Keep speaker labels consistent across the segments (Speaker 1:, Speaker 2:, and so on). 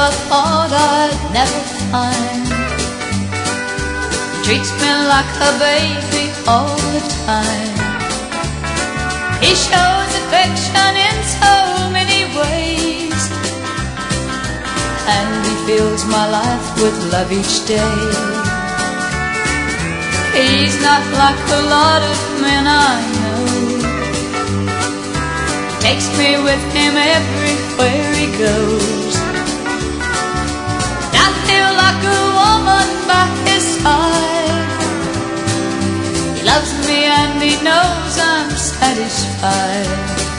Speaker 1: I thought I'd never find. He treats me like a baby all the time. He shows affection in so many ways, and he fills my life with love each day. He's not like a lot of men I know. He takes me with him everywhere he goes. I feel like a woman by his side. He loves me and he knows I'm satisfied.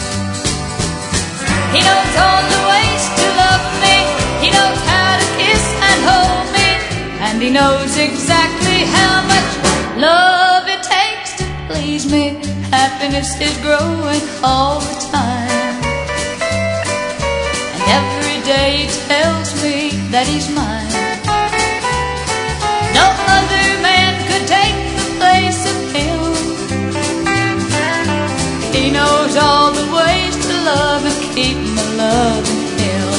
Speaker 1: He knows all the ways to love me. He knows how to kiss and hold me, and he knows exactly how much love it takes to please me. Happiness is growing all the time, and every day he tells me that he's mine. No other man could take the place of him. He knows all the ways to love and keep my loving him.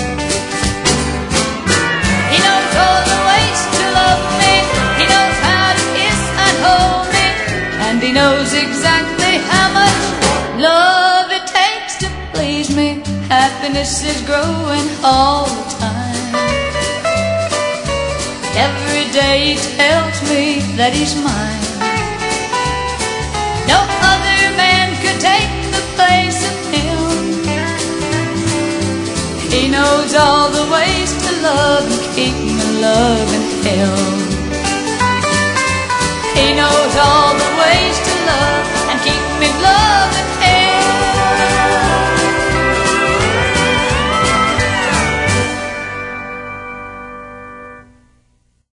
Speaker 1: He knows all the ways to love me. He knows how to kiss and hold me, and he knows exactly how much love it takes to please me. Happiness is growing all the time. Every day he tells me that he's mine. No other man could take the place of him. He knows all the ways to love and keep me loving him.